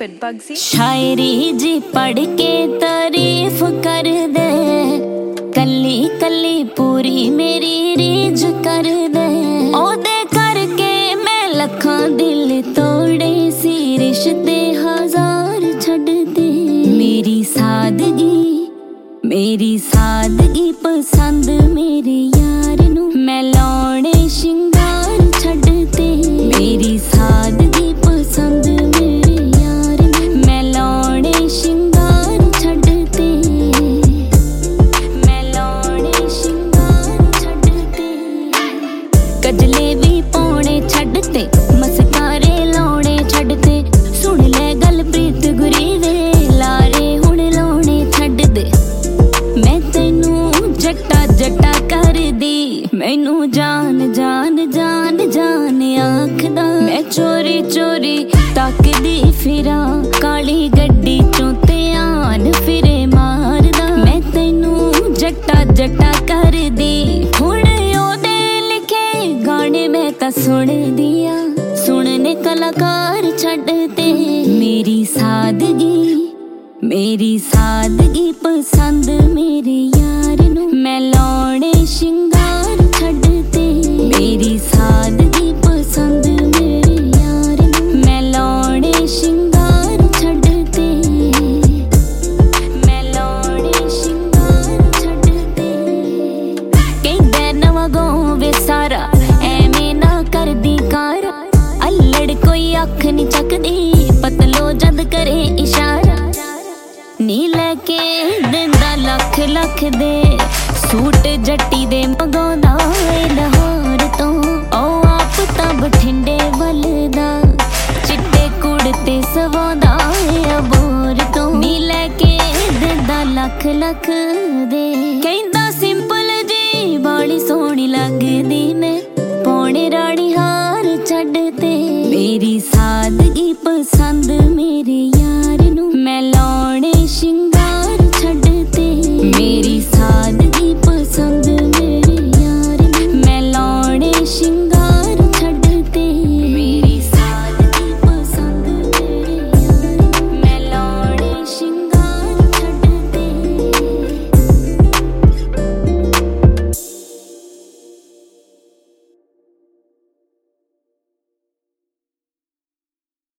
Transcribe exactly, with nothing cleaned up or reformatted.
with Bugsy। शायरी जी पढ़ के तारीफ कर दे, कली कली पूरी मेरी रीज कर दे। ओदे करके मैं लखां दिल तोड़े सी, रिश्ते हजार छड़ दे। मेरी सादगी मेरी सादगी पसंद मेरे यार नू, मैं लाउणे शिंगार छड़ दे। मेरी सादगी पसंद मेरे यार नू, मैं लाउणे शिंगार छड़ दे। मैं लाउणे शिंगार छड़ दे। कजले भी पाउणे छड़ ते, मस्कारे लाउणे छड़ ते। सुन ले गल प्रीत गुरी दे, लारे हुण लाउणे छड़ दे। मैं तेनू जट्टा जट्टा कर दी, मैनू जान जान जान जान आखदा। मैं चोरी चोरी तकदी फिरा, काली गड्डी चों ध्यान फिरे मारदा। मैं तेनू जट्टा जट्टा कर दी, हुण ओदे लिखे गाने मैं तां सुन दिया। सुनने कलाकार छड़ दे। मेरी सादगी मेरी सादगी पसंद मेरे यार नू, मैं लाउणे शिंगार छड़ दे। मेरी सादगी पसंद मेरे यार नू, मैं लाउणे शिंगार छड़ दे। मैं लाउणे शिंगार छड़ दे। कहंदे नवां गाँव वे सारा, एवें ना करदी कार। अल्लड़ कोई अख नहीं चकदी, पतलो जद करे इशारा। नी लैके दिंदा लख लख दे, सूट जट्टी दे मंगाउंदा ए लाहौर तो। ओ आप तां बठिंडे वलदा, चिट्टे कुड़ते सवांदा ए अबोर तो। नी लैके दिंदा लख लख दे, कहंदा सिंपल जी बाली सोहनी लगदी मैं, पौने रानी हार छड़ ते। मेरी सादगी पसंद मेरे